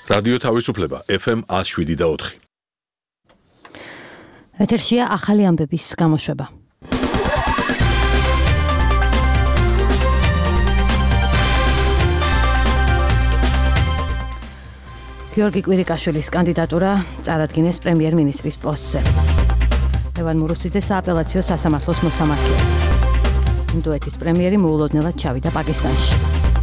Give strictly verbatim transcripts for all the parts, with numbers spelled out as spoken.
რადიო თავისუფლება ეფ ემ one oh seven და four. ეთერშია ახალი ამბების გამოშვება. გიორგი კვირიკაშვილის კანდიდატურა წარადგინეს პრემიერ-მინისტრის პოსტზე. ლევან მურუსიძე სააპელაციო სასამართლოს მოსამართლეა. ინდოეთის პრემიერი მოულოდნელად ჩავიდა პაკისტანში.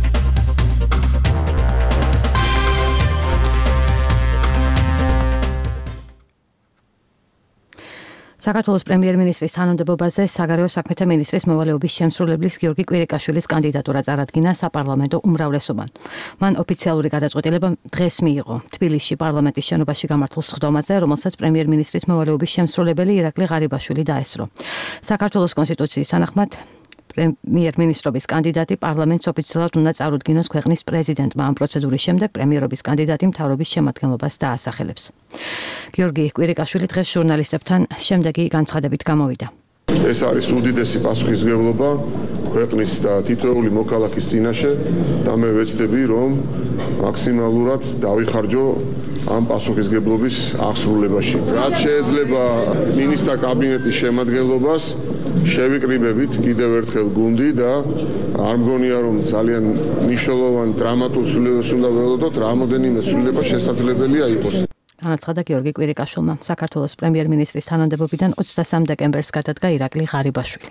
საქართველოს პრემიერ-მინისტრის თანამდებობაზე საგარეო საქმეთა მინისტრის მოვალეობის შემსრულებლის გიორგი კვირიკაშვილის კანდიდატურა წარადგინა საპარლამენტო უმრავლესობამ. მან ოფიციალური გადაწყვეტილება დღეს მიიღო თბილისში პარლამენტის შენობაში გამართულ სხდომაზე, რომელსაც პრემიერ-მინისტრის მოვალეობის შემსრულებელი ირაკლი ღარიბაშვილი დაესწრო. საქართველოს კონსტიტუციის თანახმად პრემიერ-მინისტრობის კანდიდატი პარლამენტს ოფიციალურად უნდა წარუდგინოს ქვეყნის პრეზიდენტმა. ამ პროცედურის შემდეგ პრემიერობის კანდიდატი მთავრობის შემადგენლობას დაასახელებს. გიორგი კვირიკაშვილი დღეს ჟურნალისტებთან შემდეგი განცხადებით გამოვიდა. ეს არის უდიდესი პასუხისმგებლობა ქვეყნის და თითოეული მოქალაქის წინაშე და მე ვეცდები, რომ მაქსიმალურად დავიხარჯო ამ პასუხისმგებლობის აღსრულებაში. რაც შეეძლება მინისტრთა კაბინეტის შემადგენლობას შევიკრიბებით კიდევ ერთხელ გუნდი და არ მგონია რომ ძალიან მნიშვნელოვან დრამატულ სრულებას უნდა ველოდოთ, რამოდენიმე სრულება შესაძლებელია იყოს. განაცხადა გიორგი კვირიკაშვილმა. საქართველოს პრემიერ-მინისტრის თანამდებობიდან ოცდასამ დეკემბერს გადადგა ირაკლი ღარიბაშვილი.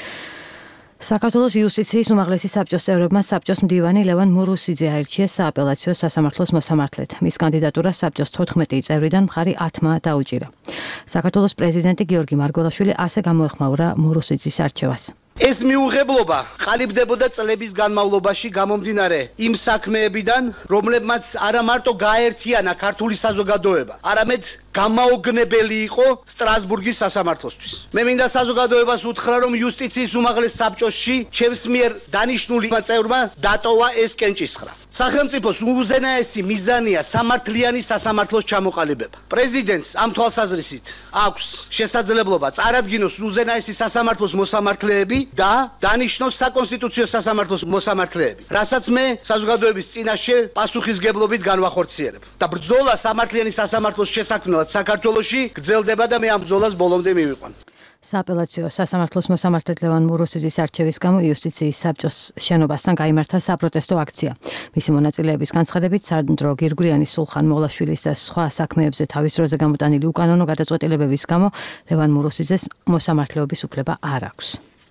საქართველოს იუსტიციის უმაღლესი საბჭოს წევრებმა საბჭოს მდივანი ლევან მურუსიძე აირჩიეს სააპელაციო სასამართლოს მოსამართლედ. მის კანდიდატურას საბჭოს თოთხმეტი წევრიდან მხარი ათმა დაუჭირა. საქართველოს პრეზიდენტი გიორგი მარგველაშვილი ასე გამოეხმაურა მურუსიძის არჩევას. ეს მიუღებლობა ყალიბდებოდა წლების განმავლობაში გამომდინარე იმ საქმეებიდან, რომლებმაც არა მარტო გააერთიანა ქართული საზოგადოება, არამედ გამაოგნებელი იყო სტრასბურგის სასამართლოსთვის. მე მინდა საზოგადოებას უთხრა, რომ იუსტიციის უმაღლეს საბჭოში ჩემს მიერ დანიშნული წევრმა დატოვა ეს კენჭისხრა. სახელმწიფოს უზენაესი მიზანია სამართლიანი სასამართლოს ჩამოყალიბება. პრეზიდენტს ამ თვალსაზრისით აქვს შესაძლებლობა წარადგინოს უზენაესი სასამართლოს მოსამართლეები და დანიშნოს საკონსტიტუციო სასამართლოს მოსამართლეები, რასაც მე საზოგადოების წინაშე პასუხისმგებლობით განვახორციელებ. და ბრძოლა სამართლიანი სასამართლოს შესაქმნელად საქართველოში გრძელდება და მე ამ ბრძოლას ბოლომდე მივიყვან. სააპელაციო სასამართლოს მოსამართლედ ლევან მურუსიძის არჩევის გამო იუსტიციის საბჭოს შენობასთან გაიმართა საპროტესტო აქცია. მისი მონაწილეების განცხადებით, სანდრო გირგვლიანის, სულხან მოლაშვილის და სხვა საქმეებზე თავის დროზე გამოტანილი უკანონო გადაწყვეტილებების გამო ლევან მურუსიძეს მოსამართლეობის უფლება არ აქვს.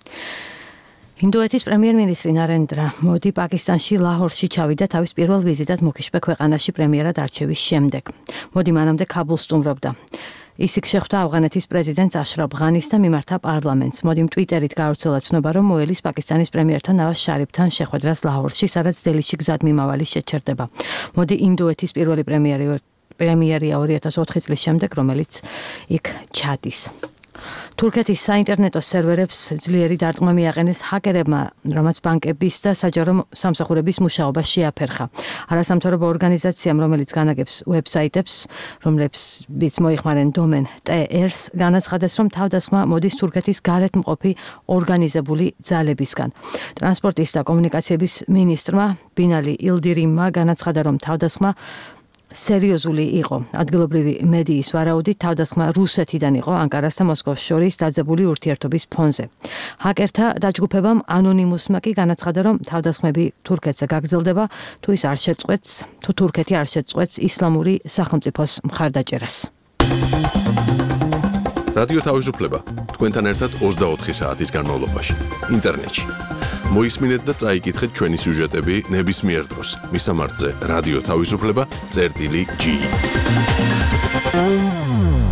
ინდოეთის პრემიერ-მინისტრი ნარენდრა მოდი პაკისტანში ლაჰორში ჩავიდა თავის პირველ ვიზიტად მუქიშბე ქვეყანაში პრემიერად არჩევის შემდეგ. მოდი მანამდე ქაბულს სტუმრობდა. ის იქ შეხვდა ავღანეთის პრეზიდენტს აშრაფ ღანის და მიმართა პარლამენტს. მოდიმ ტვიტერით გაავრცელა ცნობა, რომ მოელის პაკისტანის პრემიერთან ნავაზ შარიფთან შეხვედრას ლაჰორში, სადაც დელიში გზადმიმავალი შეჩერდება. მოდი ინდოეთის პირველი პრემიერი პრემიერია ორი ათას ოთხი წლის შემდეგ, რომელიც იქ ჩადის. თურქეთის საინტერნეტო სერვერებს ძლიერი დარტყმა მიაყენეს ჰაკერებმა, რომაც ბანკების და საჯარო სამსახურების მუშაობა შეაფერხა. არასამთავრობო ორგანიზაციამ, რომელიც განაგებს ვებსაიტებს, რომლებიც მოიხმარენ დომენ ტე ერს, განაცხადეს, რომ თავდასხმა მოდის თურქეთის გარეთ მყოფი ორგანიზებული ძალებისგან. ტრანსპორტის და კომუნიკაციების მინისტრმა ბინალი ილდირიმმა განაცხადა, რომ თავდასხმა სერიოზული იყო. ადგილობრივი მედიის ვარაუდით თავდასხმა რუსეთიდან იყო ანკარას და მოსკოვის შორის დაძაბული ურთიერთობის ფონზე. ჰაკერთა დაჯგუფებამ ანონიმუსმა კი განაცხადა, რომ თავდასხმები თურქეთზე გაგრძელდება, თუ ის არ შეწყვეტს, თუ თურქეთი არ შეწყვეტს ისლამური სახელმწიფოს მხარდაჭერას. რადიო თავისუფლება თქვენთან ერთად ოცდაოთხი საათის განმავლობაში ინტერნეტში. მოისმინეთ და წაიკითხეთ ჩვენი სიუჟეტები ნებისმიერ დროს. მისამართზე რადიო თავისუფლება წერტილი ჯი.